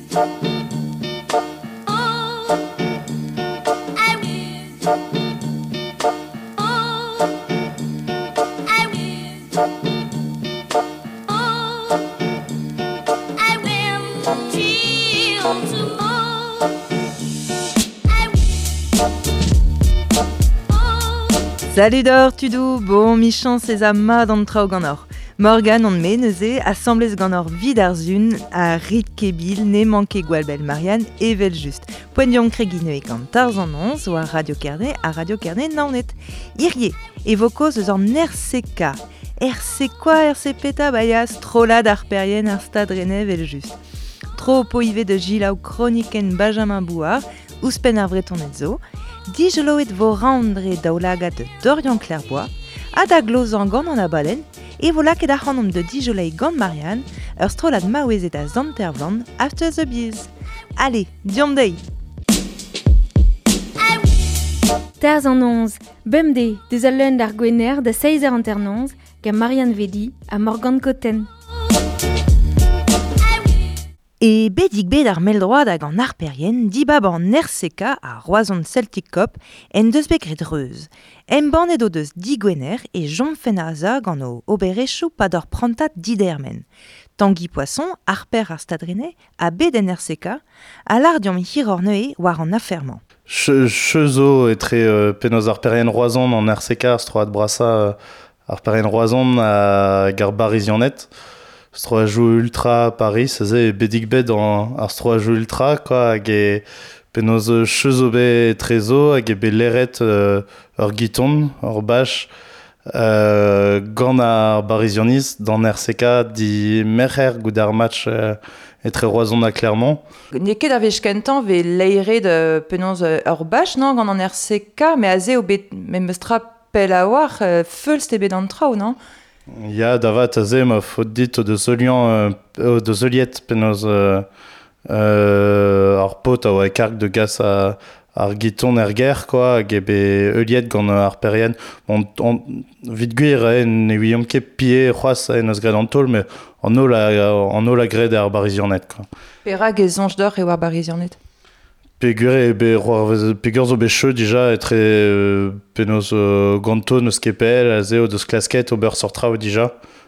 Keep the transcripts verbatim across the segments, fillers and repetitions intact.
Salut d'or, tudou, bon michant ses amas dans le trao ganor. Morgan on me neuze, assemblez ganor vid ar zun, a rit kebil, ne manke gwalbel Marianne, et vel just. Poignon créguineux et gant tarzan onze, ou a Radio Kernet, a Radio Kernet naonet. Irie, évoco ze zan R C K. R C quoi, R C peta bayas, trollad ar perien ar stad rene vel just. Tro poive de gilaou chroniken Benjamin Bouard, ouspen ar vreton zo, dijoloet vo rendre daoulaga de Dorian Clairbois, a da glozan gant an abalen, e vola ket ar c'hanom de dijolei gant Marianne, ur strolad maouezet a zantervland after the bees. Allez, diom dei! Tarzan onze, bemde, deus a leun d'ar gwener da seiz ar anternonz, ga Marianne Vedi a Morgan Cotten. E bedik bet ar meldroad hag an arperien dibab an R C K a roazon Celtic Cup en deus bekret reuz. En baned o deus digwener e jomfen a za gant o oberechou pa d'or prantat didermen. Tanguy Poisson, arper ar stadrene, a bet en R C K, a lar diom hir or neue war an aferman. Cheuzo etre euh, penoz arperien roazon an R C K ar stroad brasa euh, arperien roazon a gar barizionet. Stroajou ultra Paris, c'est bedik bet dans ar stroajou ultra quoi, hag e penoz cheuzo bet trezo, hag e bet leret euh, ur giton, ur bach, euh, gant ar barizionis dans R C K di merc'her gout ar match euh, etre roazon a Clermont. Ne ket a vez kentan ve leire de penoz ur bach, non, gant an R C K, me a ze o bet, me meustra pel a war, euh, feul ste bet an trao, non? Ya davat a ze ma faute dit de solian euh, de soliet penoz euh, euh, ar pot a oa karg de gas a ar giton er ger quoi, hag e be euliet gant ar perien. On, on vit gwir eh, ne ouiom ket pie c'hoaz en eus gred an tol, mais an ol a, an ol a gred ar barizionet quoi. Perag e zonj d'or e war barizionet. Pegure be pegur zo be cheu dija etre euh, penoz euh, ganto neus kepel a zeo deus klasket ober sortrao dija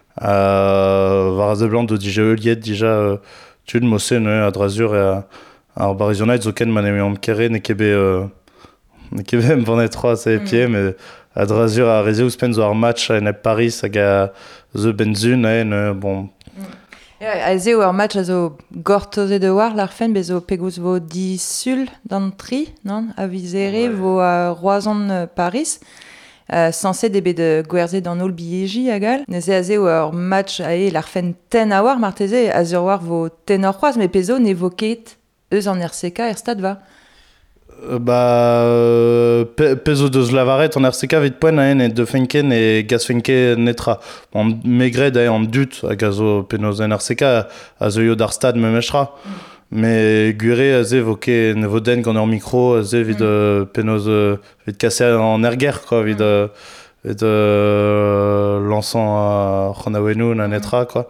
euh, var a ze blant de dija euliet dija euh, tud mosse ne a drazur e a ar barizionet zo ken man eme am kere ne kebe euh, ne kebe em vanet roa se mm. pie mais a drazur a reze ouspen zo ar match en e Paris hag a ze benzun en euh, bon mm. Yeah, a zeo ur match a zo gortoze de war l'arfen bezo pegouz vo di sul d'an tri, non? A vizere ouais. Vo uh, roazon uh, Paris, uh, sanse debe de gwerze d'an ol bieji agal. Neze a zeo ur match a e l'arfen ten a war marteze a zeur war vo ten ur c'hoaz, me pezo ne vo ket eus an R C K er stad va. Euh, bah, euh, pe, pezo deus lavaret an R C K vit poen a en e de fenken e gaz fenken netra. An megred a an dut hag a zo penoz en R C K a zo yo d'ar stad me mechra. Mm. Me gure a ze vo ket ne vo den gant ur mikro a ze vid mm. euh, penoz euh, vid kase an erger quoi, vid, mm. euh, vid euh, lançant a c'honaouenou na netra quoi.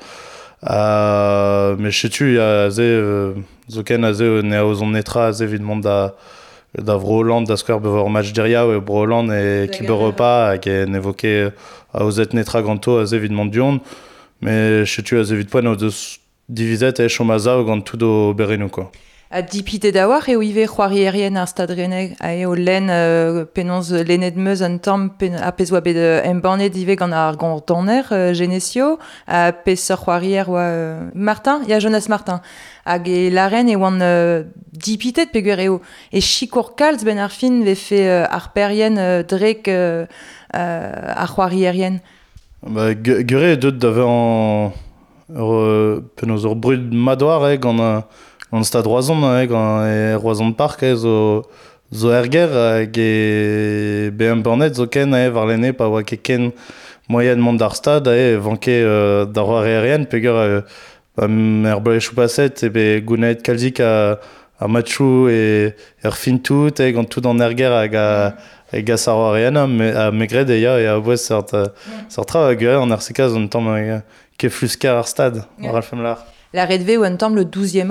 Uh, me chetu a ze euh, zo ken a ze ne a ozon netra a ze vid mont da da Vroland da skwer bevor match deria ou Broland e kibe repas hag en evoke a ozet netra ganto a ze vid mont dion, me chetu a ze vid poen o deus divizet e chomaza o gant tout o berenou quoi. A dipite da war e o ive c'hoarierien ar stad reneg a e o len euh, penonz lenet meus an tamm pen, a pez oa bet euh, embannet ive gant ar gantoner euh, genesio a pez ur c'hoarier oa euh, Martin, ya Jonas Martin hag e laren e oan euh, dipitet peguer eo e chikour kalz ben ar fin ve fe euh, ar perien euh, drek euh, euh, ar c'hoarierien. Ba, gure e deut da ve an euh, penonz ur brud madoar eh, gant a an stad roazon eh, gant e roazon park eh, zo, zo erger hag e be embannet zo ken eh, var lenne pa oa ket ken moyen mont d'ar stad eh, vanke euh, da c'hoarierien peguer euh, er blechou paset e be gounaet kalzik a, a matchou e er fin tout e gant tout an erger hag a e gas ar c'hoarien a, me, a megred e ya e a boez sort, sort tra hag an R C K zon tamm ke flusker ar stad yeah. War alfem lar. La redve ou un tamm le douzième homme,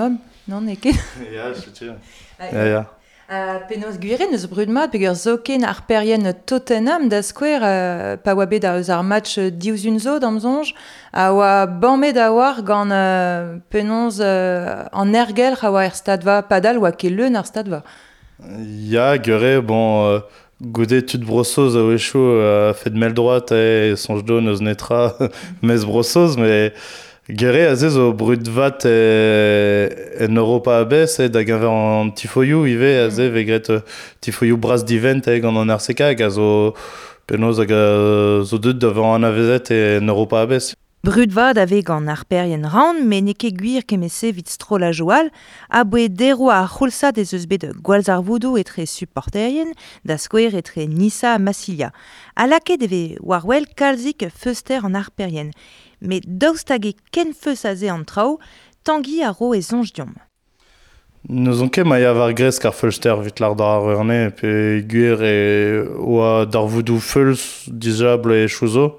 non, ne ket. Ja, je sais. Ja, ja. Uh, penaos gwirent eus brudmat, peogwir zoken ar perien Tottenham da skwer, uh, pa oa bet ar, ar match diouzun zo d'amzonj, a oa banmet a war gant uh, penaos uh, an ergel a oa er stadva padal oa ket leun ar stadva. Ya, gure, bon, euh, goudet tud brossoz a wechou a fet mel droit e sonj do neus netra mez brossoz, mais gure a zez o brud vat e, en Europa a bez e da gaver an tifoioù ive a ze vegret uh, tifoioù bras divent e gant an R C K hag a zo penaos hag a zo deuet da vant an avezet e en Europa a bez. Brudvad ave gant ar perien round, mais ne ket gwir kemese vit strol a joal, a boe dero a c'houlsad ez eus bet gwalz ar voudou etre supporterien, da skwer etre Nissa a Massilia. A laket eve war wel kalzik feuster an ar perien, met daoust hag e ken feus a ze an trao, tangi a ro e zonj diom. Neus on ket maia var gresk ar feulster vit lar dar ar erne, pe gwir e oa dar voudou feulz dizable e chouzo.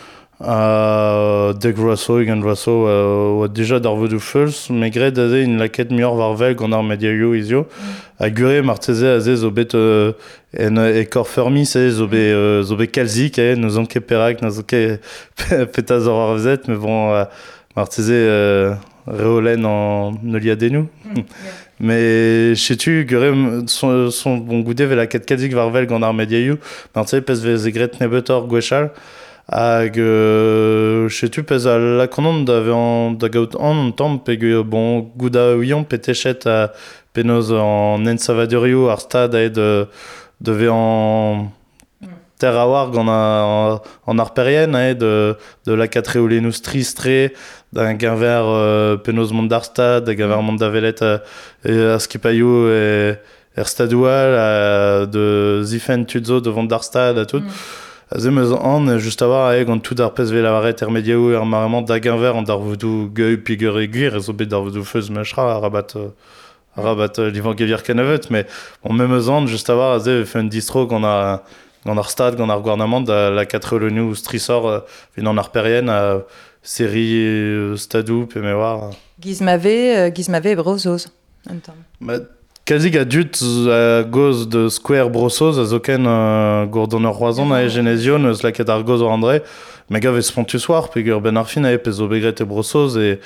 Uh, dek vraso, egen vraso, uh, oa deja dar voudou feulz, me gret a ze in laket muior var vel gant ar mediaioù izio. Mm. A gure marteze a ze zo bet uh, en e kor fermis e zo bet, uh, zo bet kalzik e, neus on ket perak, neus on ket petaz ar arvezet, me bon, uh, marteze uh, reolen an neuliadennou. Mm, yeah. Mais setu gure son, son bon goude ve laket kalzik var vel gant ar mediaioù, marteze pez vez e gret nebetor gwechal, hag euh, setu pez a lakonon da vean da gaout an an tamm peg bon gouda ouion petechet a penaos an ensavadurioù ar stad aet de, de vean ter a war gant a, an ar perien aet de, de la katreolenous tristre da gaver euh, penaos mont d'ar stad, da gaver mont da velet a, a skipaioù e er stadoual de zifen tudzo devant d'ar stad a tout. Mm. Aze meus an, just a war a gant tout ar pez vel avaret er mediaou er marement da genver an dar voudou geuil pigur e gwir, ez o bet dar voudou feuz mechra a rabat, uh, a rabat uh, livan gevir ken evet, mais bon, me meus an, just a war aze fe un distro gant ar, gant ar stad, gant ar gouarnament da la katreolennou strisor uh, vin an ar perien a seri uh, stadou pe me war. Gizmave, uh, gizmave e brozoz, an tamm. Kalzik a dut a goz de skwer brossoz a zo ken uh, gourdon ur c'hoazon a e genezio neus laket ar goz o andre, me gav e spontus war, peogwir ben ar fin a e pez o begret e brossoz e,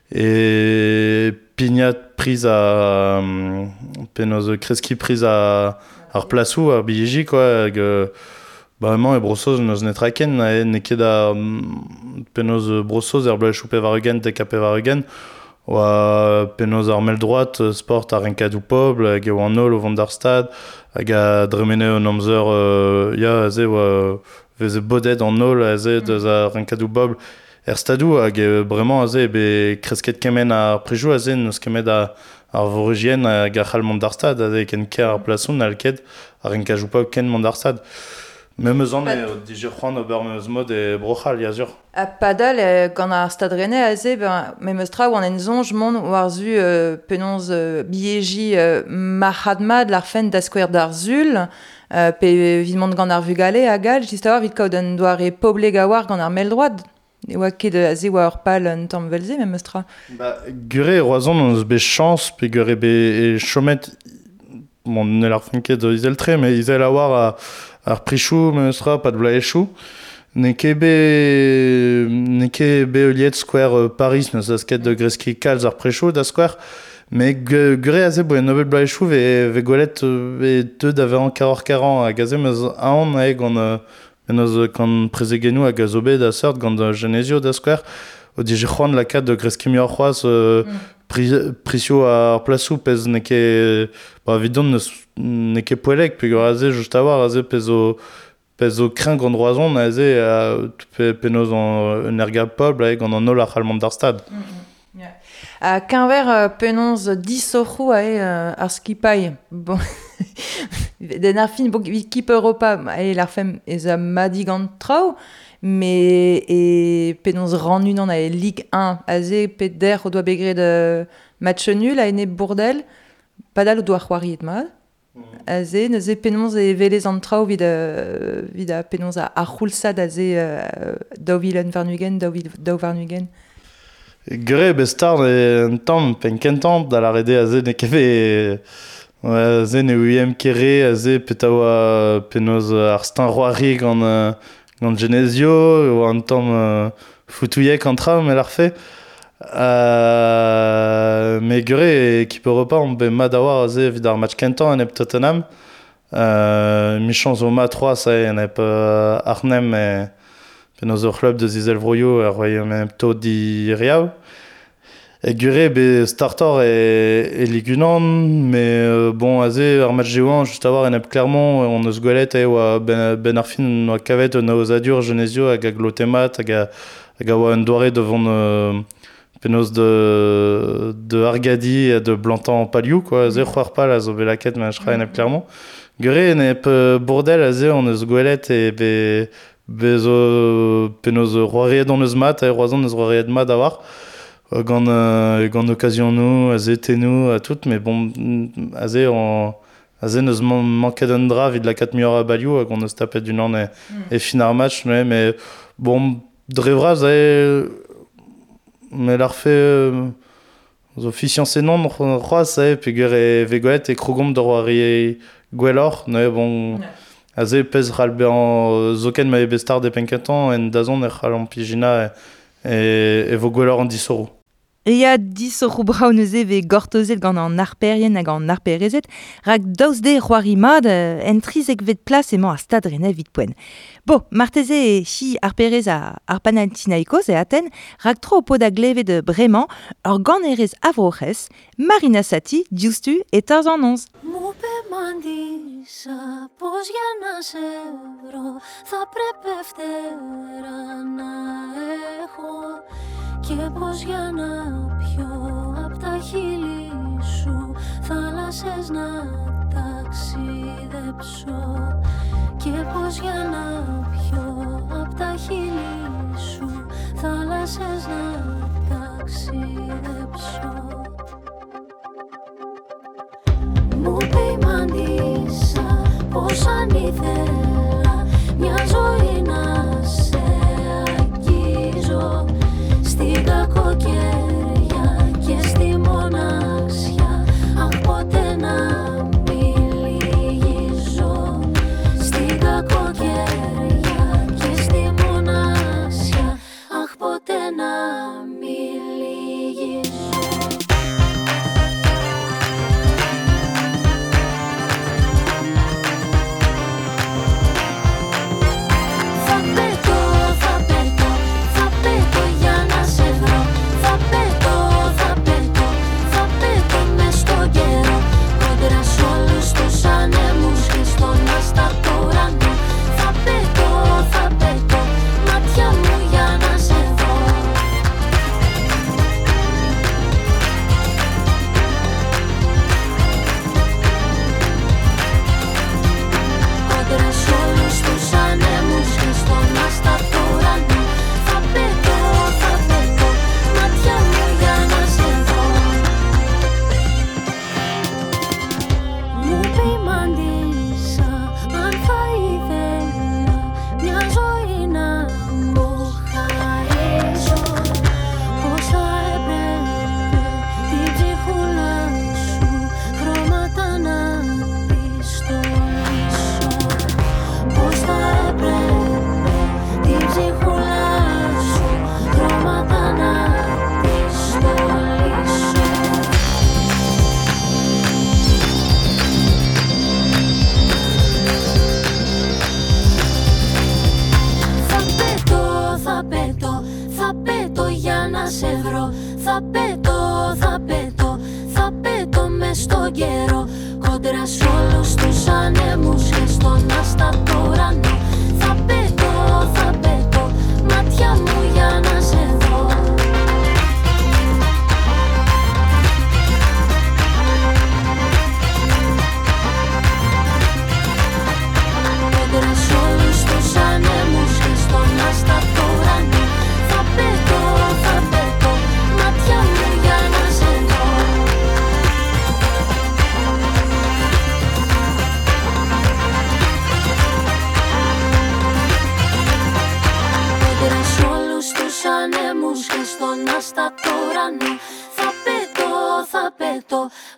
e pignat priz a um, penaos kreski priz a ar plasou, ar biliji, quoi, hag uh, ba emañ e brossoz neus netra ken, a e ne ket a um, penaos brossoz er blechou pe var eugen, tek a pe var eugen, oa penaos ar mel droat sport ar renkadou pobl hag eo an ol o vant d'ar stad hag a dremene un amzer uh, ya a ze oa veze bodet an ol a ze deus ar renkadou pobl er stadou hag e bremañ a ze be kresket kemen ar prejou a ze neus kemet a ar vorugien hag a c'hall mont d'ar stad a ze ken ker ar plasoun al ket ar renkadou pobl ken mont d'ar stad. Me meus an e dije c'hoant ober meus mod e brochal, ya zur. A padal, e, gant ar stad renne a ze, ben, me meus tra oan en zonj mont war zu euh, penaos euh, bieji euh, mahadmad l'ar fen da skwer d'ar zul, euh, pe vid mont gant ar vugale a gal, just a war vid kaout an doar e pobleg a war gant ar mel droad. E oa ket a ze oa ur pal un tamm velze, me meus tra. Ba, gure e roazon neus be chans, pe gure be e chomet, bon, ne l'ar fen ket izel tre, me izel a war a ar prichou, meus tra, pat vla echou. Ne ket be, ne ket be euliet skwer uh, Paris, neus a sket de greski kalz ar prichou da skwer, me gure a ze bo e nobel bla echou ve, ve gwelet uh, ve teud a vean karor karan, hag a ze meus aon a e gant uh, menos gant prezegenou hag a zo bet a seurt gant uh, genezio da skwer, o dije c'hoant lakat de greski mior c'hoaz uh, mm. prisio ar plasou pez ne ket, ba vidon neus ne ket poelek, pe gure a ze just a war a ze pez o pez o kren gant roazon a ze a pe, penaos an un erga pobl a gant an ol ar c'hall d'ar stad. Mm -hmm. Yeah. A kenver uh, penaos disorc'hou a e uh, ar skipai. Bon, den ar fin, bon, kip Europa a e l'ar fem ez a madi gant trao, me e penaos ran unan a e Ligue un a ze pet der o doa begret de match nul a ene bourdel, padal o doa c'hoari et mad. A ze, ne ze penaos e velez an trao vid a, vid a penaos a, a c'houlsad a ze uh, daou vilen varnugen, daou, daou varnugen. Gure bestar un tamm pen kentant da la rede a ze ne keve a ze ne uem kere a ze petawa penoz ar stan roari gant gant Genesio o an tamm foutouiek an tra me l'ar fe uh, me gure ekip Europa on be mat a war a ze vid ar match kentant en ep Tottenham uh, michans o mat trois sa en ep uh, Arnhem e penoz ur club de Zizel Vroio ar royaume en ep to di riav. Et gure be starter et, et ligunan, mais euh, bon, aze, ar match géouan, juste avoir en ep Clermont, on eus gwelet e oa ben, ben Arfin oa kavet na oz adur Genesio hag a glotemat hag a, hag a oa un doare devant euh, penaos de, de Argadi et de Blantan Paliou, quoi, aze c'hoar pal a zo belaket me achra en ep Clermont. Gure en ep bordel aze on eus gwelet e be, be zo penaos roariet on eus mat, e roazan eus roariet mat a war. Gant, euh, gant occasion nous, aze tenou, a tout, mais bon, aze, on, aze neus man, manket un dra vid la kat mior a balioù, hag on eus tapet d'un an e, mm. e fin ar match, mais, mais bon, drevra, aze, mais l'ar fe, euh, zo fizianse non, c'hoaz, aze, peogwir e vegoet e krogomp da roari gwellor, ne, bon, yeah. Aze, pez c'hal bean zoken ma e bestar de penkentan, en dazon e c'hal an pijina e, e, e vo gwellor an disorou. E ya disorou brauneuze ve gortozet gant an arperien hag an arperezet, rak daouz de c'hoari mad uh, entrizek vet plas emañ ar stadrene vid poen. Bo, marteze e hi arperez a ar Panathinaikos e Aten, rak tro o pod a gleve de bremañ, ur gant erez avroc'hez, Marina Sati, diouztu et tarzh an onz. Mupe mandisa, πως για να σε βρω θα πρέπει φτερά να έχω και πως για να πιω απ' τα χείλη σου θάλασσες να ταξιδέψω και πως για να πιω απ' τα χείλη σου θάλασσες να ταξιδέψω. Μου πει η μαντίσα πως αν ήθελα μια ζωή να σε αγγίζω στην κακοκαιρία και στη μοναξιά, αχ ποτέ να μην λυγίζω στην κακοκαιρία και στη μοναξιά, αχ ποτέ να μην λυγίζω.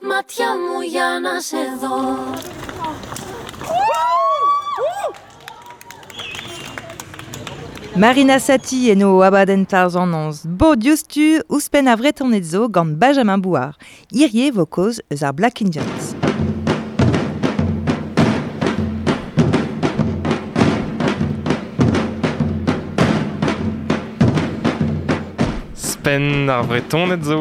μάτια μου για να σε δω. Marina Sati et no abaden tarzanons. Bo diostu ouspen a vretornet zo gant Benjamin Bouar. Irie vo koz eus ar Black Indians. Spen ar vretonet zo.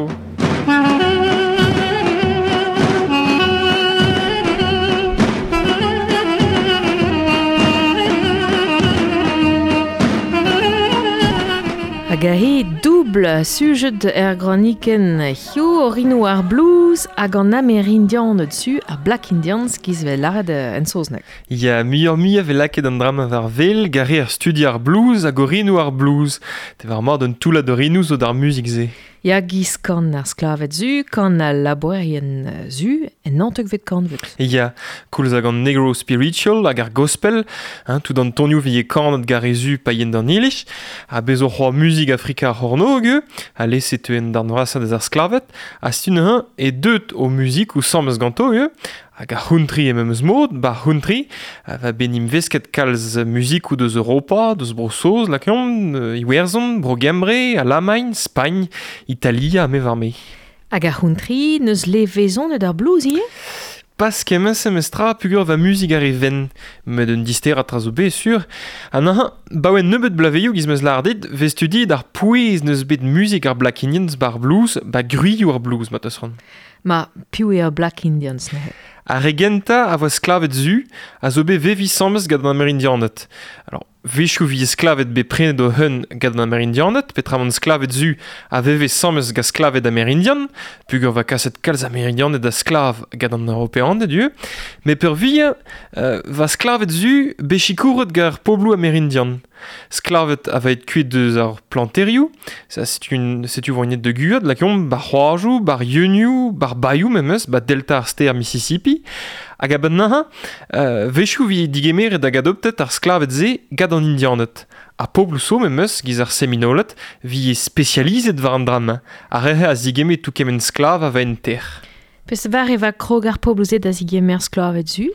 Hag a he double sujet er graniken hio orino ar blues hag an Amerindian dessus ar Black Indians giz vel laret en soznek. Ya muioc'h mi a vel laket an drama war vel gare ar studi ar blues hag orino ar blues. Te war mord un toulad orino zo d'ar musik ze. Ya giz kan ar sklavet zu, kan a labourien zu, en nantek vet kan vet. Ya, koulz hag an negro spiritual hag ar gospel, hein, tout an tonioù vie kanet gare zu paien d'an ilish, a bezo c'hoar musik afrika horno ge, a leset en d'ar noasad ez ar sklavet, a stun un e deut o musik ou sammes ganto ge, hag ar huntri em eus mod, ba huntri, va benim vesket kalz musik ou deus Europa, deus brosoz, lakion, uh, Iwerzon, Brogembre, Alamain, Spagne, Italia, me var me. Hag ar huntri neus le vezon ed ar blues ie? Pas kemmes emestra pugur va musik ar even, met un dister a trazo be sur. An an, baouen nebeut blaveioù giz meus lardit, ve studi d'ar pouez neus bet musik ar Black Indians bar blues, ba gruioù ar blues, mat eus ron. Ma piou e ar Black Indians ne. A regenta a vo sklavet zu, a zo be vevi sammes gad an Amerindianet. Alors, vechou vi sklavet be prenet o hun gad an Amerindianet, petra man sklavet zu a veve sammes gaz sklavet Amerindian, pugur va kaset kalz Amerindianet da sklav gad an European dieu, me per vi uh, va sklavet zu be chikouret gar poblou Amerindian. Sklavet a va et kuit deus ar planterioù, ça c'est une c'est une voignet de guad, la kiom bar c'hoarjou, bar yuniou, bar bayou memes, ba delta ar ste ar Mississippi. Hag a ben naha, uh, vechou vi digemer ed hag adoptet ar sklavet ze gad an Indianet. A poblou so memes, giz ar seminolet, vi e specializet war an dram. A rehe a zigeme tout kemen sklav a va en ter. Pes var e va krog ar poblou zet a zigemer sklavet zu?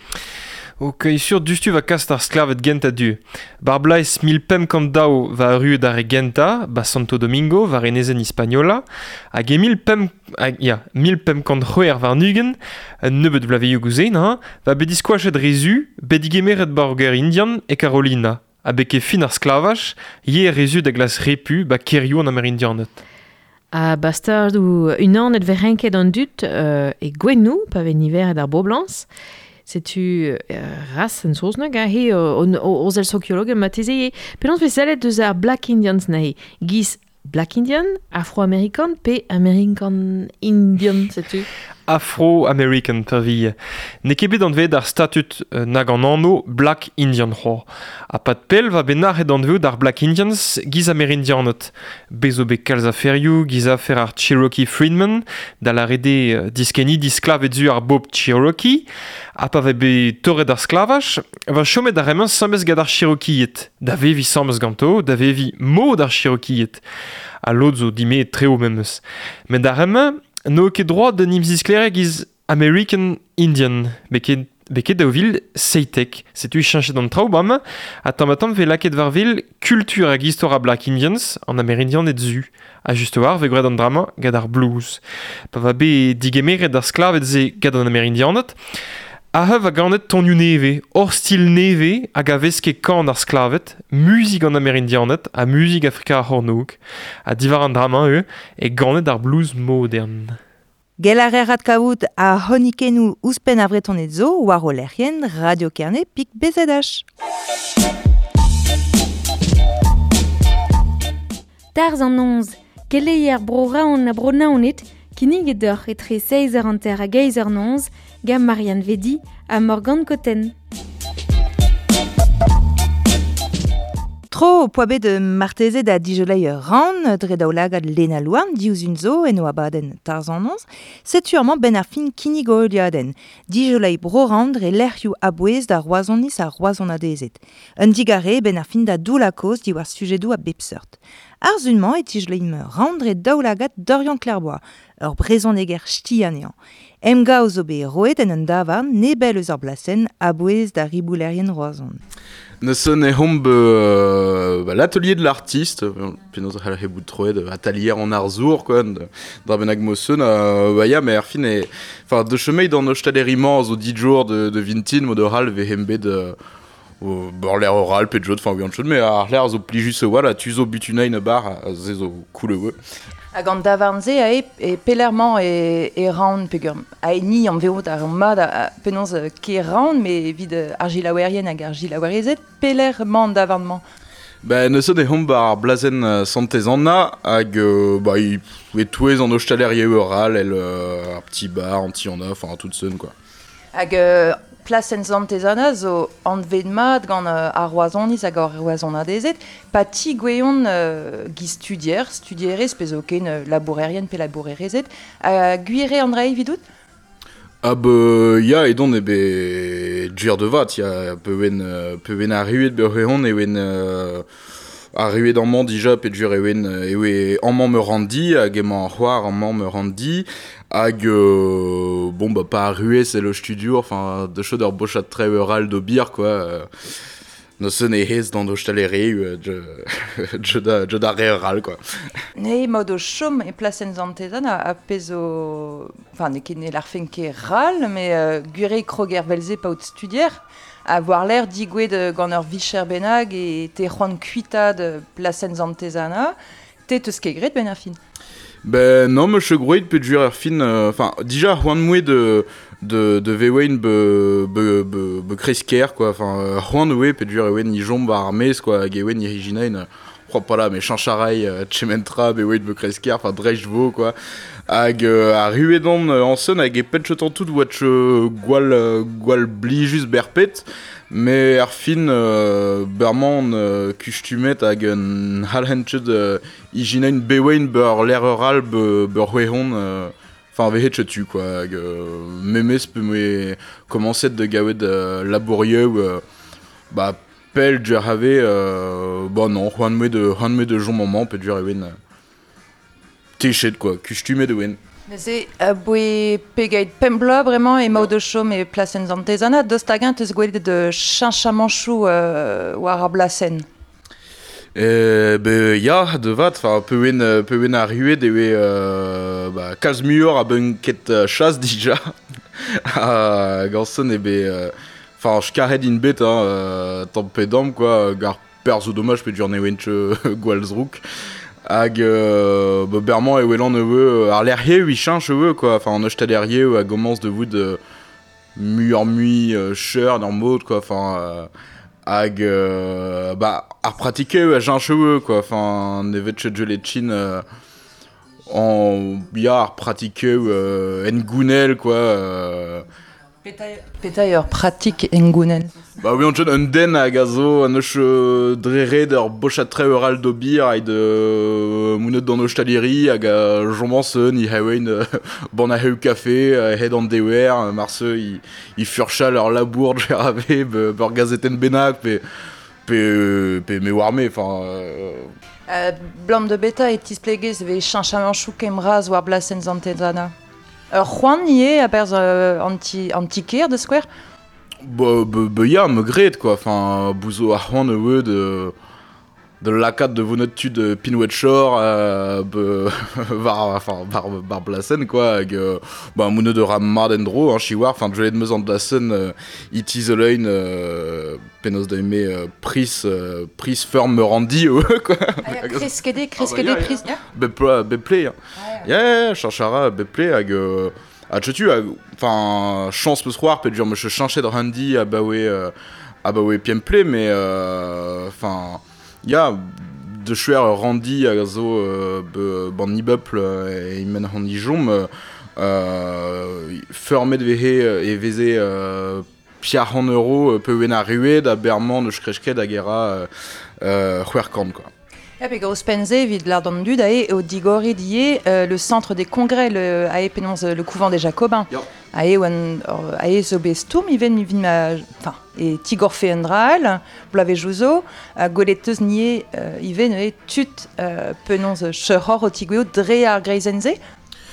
Ok, sur dustu va kast ar sklavet genta du. Bar blaiz mil pem kant dao va ruet ar e genta, ba Santo Domingo, va renezen Hispaniola, hag e mil pem, hag, ya, mil pem kant c'hwer var nugen, un nebeut blaveioù gouzen, ha, va bediskoachet rezu, bedigemeret barger Indian e Carolina. A beke fin ar sklavaj, ye rezu da glas repu, ba kerioù an Amerindianet. A bastard ou un an et verenket an dut euh, e gwennou, pa ven niver ed ar boblans. Setu uh, ras en soznek a he oz el sociolog ma teze penons pe salet deus ar Black Indians na he giz Black Indian, Afro-American pe American Indian, setu? Afro-American per vi. Ne kebet an ved ar statut uh, nag an anno Black Indian c'hoar. A pat pel va benar ed an ved ar Black Indians giz Amerindianet. Bezo be kalz aferioù giz afer ar Cherokee Freedman, da la rede uh, diskeni disklavet zu ar bob Cherokee, a pa ve be torret ar sklavaj, va chomet ar emens samez gad ar Cherokeeet. Da vevi samez ganto, da vevi mod ar Cherokeeet. A lot zo dime treo memes. Men da remen, no ket droit de nimziz klereg giz American Indian, beket beket daouvil seitek. Setu chanchet an traoubam, a tamatam ve laket varvel kultur hag histoire Black Indians an Amerindian et zu. A just war ve gred an drama gad ar blues. Pa va be digemeret ar sklavet ze gad an Amerindianet, a hev a ganet tonioù neve, hor stil neve hag a veske kan ar sklavet, musik an Amerindianet a musik afrika ar hornouk. A divar an drama e, e ganet ar blues modern. Gel ar errat kaout a honikenou ouspen a vretonet zo war o lerien Radio Kerne pik bezedach. Tarz an nonz, geleier bro raon a bro naonet, kinig edor etre seizer an ter a geizer nonz, gam Marianne Vedi a Morgan Cotten. Tro poabet de marteze da dijolei ran dre daoulagad lena louarn diouz un zo en oa baden tarzan nonz, setuurman ben ar fin kinig o eulioaden, dijolei bro ran dre lerioù abouez da roazonnis a roazonadezet. Un digare ben ar fin da doulakoz di war sujedou a bepseurt. Ar zunman e tijolei me ran dre daoulagad Dorian Clairbois, ur brezon eger sti anean. Emga o zo be roet en un davarn ne bel eus ar blasen a bouez da riboulerien roazon. Ne son e hombe euh, bah, l'atelier de l'artiste, penaos a c'halre bout troed atelier en arzour, quoi, dra benag moseun, euh, bah ya, mais ar fin e, enfin, de chemei dans nos staleriment zo dit jours de, de vintin, mod oral ve hembe de, o, bor l'air oral, pet jod, enfin, oui, an chod, mais ar l'air zo plijus oa, la tu zo butunain bar, ze zo cool eo. Hag an davarn ze a e, e pelerman e, e raon pegur a e ni an veot ar mad a penons ke raon, me vid argilaouerien hag argilaoueriezet pelerman davarnman. Ben, ne son e hom bar blazen uh, santezanna hag euh, bah, i e touez an ostalerie oral, el uh, ar petit bar, anti-en-a, enfin, tout seun, quoi. Hag euh, plasen santezana zo an vet mat gant uh, ar roazoniz hag ar roazonadezet, pa ti gweon uh, gi studier, studierez pez o ken uh, labourerien pe labourerezet, a guire an dreiñ vidout? Ah bah, ya, et donc, eh ben, djur de vat, ya, peuen, euh, peuen arrivet beurreon, et wen, euh, arrivet dans mon déjà, pe djur, et wen, et wen, en m'en me randi, hag emañ c'hoar, en m'en me randi, hag, euh, bon, bah, pas arrivé, c'est le studio, enfin, de chod ur bochat très oral de bir, quoi, euh, no se ne hez dans d'ostaleri, euh, je da, je da reoral, quoi. Ne mod o chom e plasen zantezan a, a pez o... Enfin, ne ket ne l'arfen ket ral, me uh, gure kroger velze pa out studier, a voir l'air digwe de gant ur vicher benag e te c'hoant kuita de plasen zantezana, te teus ket gret ben ar fin. Ben non, me chegrouet pe djur ar fin, enfin, euh, déjà, c'hoant mouet de... de de vewen be be be be kresker, quoi, enfin c'hoant oe pe djur ewen ni jomb ar mez, quoi, hag ewen ni riginain, crois pas là, mais chancharai tchementra be oe be kresker, enfin drej vo, quoi, hag euh, a ruedon an seun hag e pet chetan tout watch euh, gwal euh, gwal blijus berpet, mais ar fin euh, berman euh, kustumet hag un halhenchet euh, iginain bewen beur l'air oral be beur huehon euh, enfin, vehet chetu, quoi, hag euh, memes pe me commencet de gavet euh, laborieux, euh, bah, pel djur have, euh, bah non, c'hoant me de, c'hoant me de jon moment, pe djur ewen, euh, techet, quoi, kustumet de wen. Se a boe pegait pembla bremañ e mao de chom e plasen zantezana, dost hag teus gwelet de chinchamanchou euh, war ar blasen. Euh, be ya, de vat, enfin, peuen, euh, peuen a ruet ewe euh, bah, kalz muur a bunket euh, chas dija. a ganson ebe, enfin, je karet in bet, hein, euh, tampedam, quoi, gar perzo dommage pe djur newenche gwalzrouk. Hag, euh, bah, berman e welan ewe, ar lerrier ui chanch ewe, quoi, enfin, an eust a lerrier a gomans de voud euh, muur mui euh, cheur dans mod, quoi, enfin... Euh, hag euh, bah ar pratike a jean cheveux, quoi, enfin nevet chegelet chin euh, en ya ar pratike euh, en gounel, quoi, euh, Petailleur pratique engounen. bah oui, on tient un den à gazo, un eus euh, drere d'ur bochat très oral de bir et de euh, mounet dans nos staleri, hag a jombansen, i hawen euh, bon a heu café, euh, head on dewer, euh, marceux, i, i furcha leur labour de gerave, beur gazeten benak, pe, pe, pe me warme, enfin... Euh, Uh, Blam de beta et tisplegez ve chinchamanchou kemraz war blasen zantezana. Ur c'hoant nie a berz uh, anti, antiker de square? Bah, bah, bah, ya, me gret, quoi, enfin, bouzo a c'hoant ewe de... de lakat de vonotu de Pinwet Shore, euh, be, var, enfin, bar, bar blasen, quoi, hag, euh, bah, moune de ram mardendro, hein, chiwar, enfin, je l'ai de meus an blasen, euh, it is alein, euh, penos da eme, euh, pris, euh, pris ferme me randi, euh, quoi. Ah, kreskede, kreskede, Ah, bah, ya, pris. ya. Beple, beple, hein. Ya, ya, ya, chanchara, beple, hag, euh, a tchetu, hag, enfin, chance peus c'hoar, pe dur me chanchet de randi, a bawe, euh, a bawe piemple, mais, enfin, euh, ya, de chuer randi a zo euh, be, ban ibeupl euh, e men an ijom euh, fermet vehe e veze euh, piar an euro euh, peuen a ruet a berman eus krechket a gera euh, c'hwerkant, quoi. Ja, pe gros pense vid l'art d'an dud a e o digore die euh, le centre des congrès, le, a e penons le couvent des Jacobins. Ja. A e oan, or, a e zo bez toum, iven mi vin ma... Enfin, e tigor fe un dral, blave jouzo, a goletteus nie, euh, iven e tut euh, penons chehor o tigweo dre ar greizenze.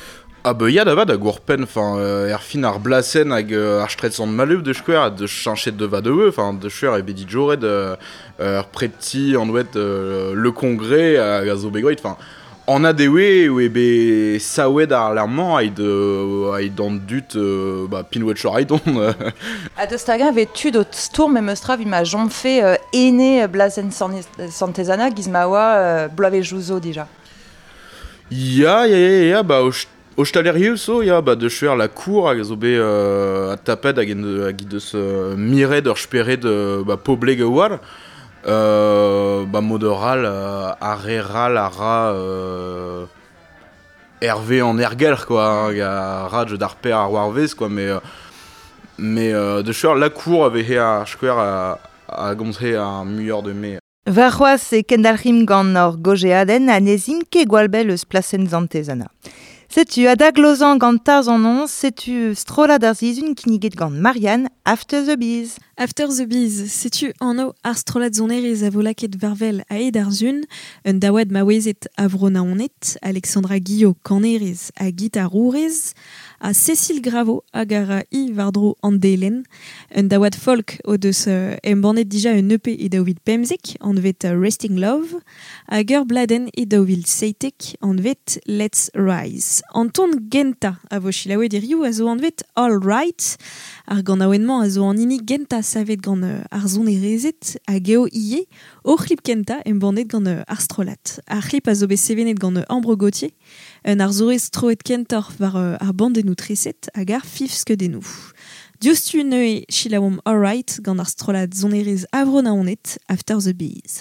Ah bah ya d'abord da gourpen, enfin euh, er fin ar blasen hag euh, ar stretsan malub de skwer de chanchet de va de eux, enfin de skwer e bedi joret de euh, preti en ouet euh, le congrès hag a zo begoit, enfin on a des we ou be saoued ar lerman aid euh, aid an dut euh, bah pinouet choraidon. A deus tagen vet tu d'ot stourm em eus tra vi ma jomfe euh, ene blasen santezana giz ma oa euh, bloave jouzo déjà. Ya ya ya ya bah o stalerieux so ya bah de chuer la cour hag zo be euh, a tapet hag en hag de se miret ur speret de bah pobleg war. Euh, bah modoral euh, areral ara euh, Hervé en ergel quoi, il y a rage d'arper à warvez quoi, mais euh, mais euh, de chuer la cour avait à square à à gonzé à muur de mai. Varroaz e kendalrim gant nor gojeaden a nezim ke gwalbel eus plasen zantezana. Setu adag lozan gant tarzan on, setu strola d'ar zizun kiniget gant Marianne After the Bees. After the Bees, setu anno ar strolat zonerez a volaket varvel a ed ar zun, un daoued maouezet avrona onet, Alexandra Guillot kanerez a gita rourez, a Cécile Gravo hag ar i vardro andelen, un daoued folk o deus uh, embannet dija un E P e daouvil pemzik, an vet uh, Resting Love, hag ur bladen e daouvil seitek, an vet Let's Rise. Anton genta a vo chilaouet erioù a zo an vet All Right, ar gant aoenman a zo an ini genta savet gant uh, ar zonerezet a geo ie, o chlip genta embannet gant uh, ar strolat. Ar chlip a zo be sevenet gant uh, Ambre Gauthier, un ar zorez troet kentor var uh, ar bandenou treset hag ar fifskedenou. Diostu neue chilaoum All Right gant ar strolat zonerez avrona onet After the Bees.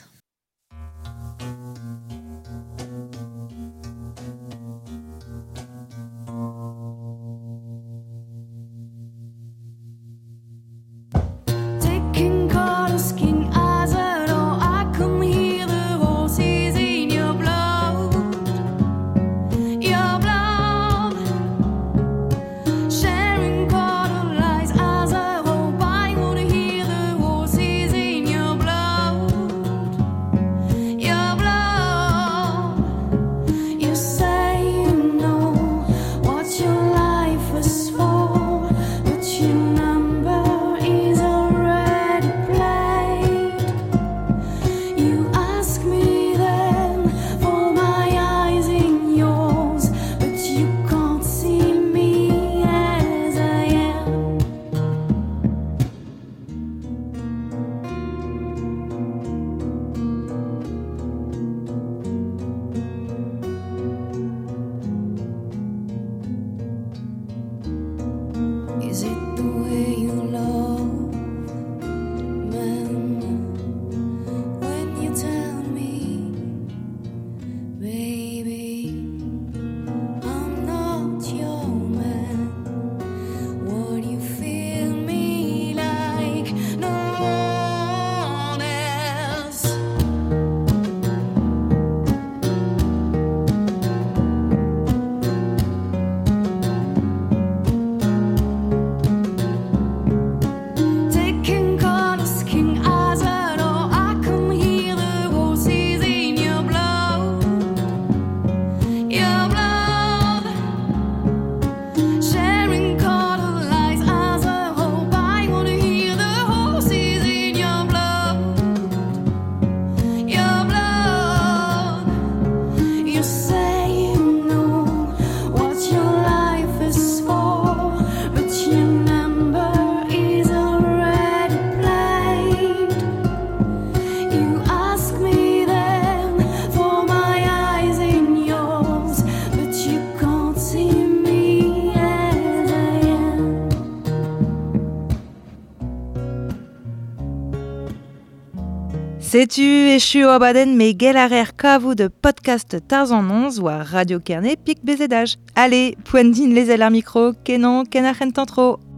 Setu echu o abaden me gel ar er kavou de podcast Tarzan onze ou à Radio Kerné pic bezedaj. Allez, poendin les ailes ar micro, kenon ken ar c'hentantro.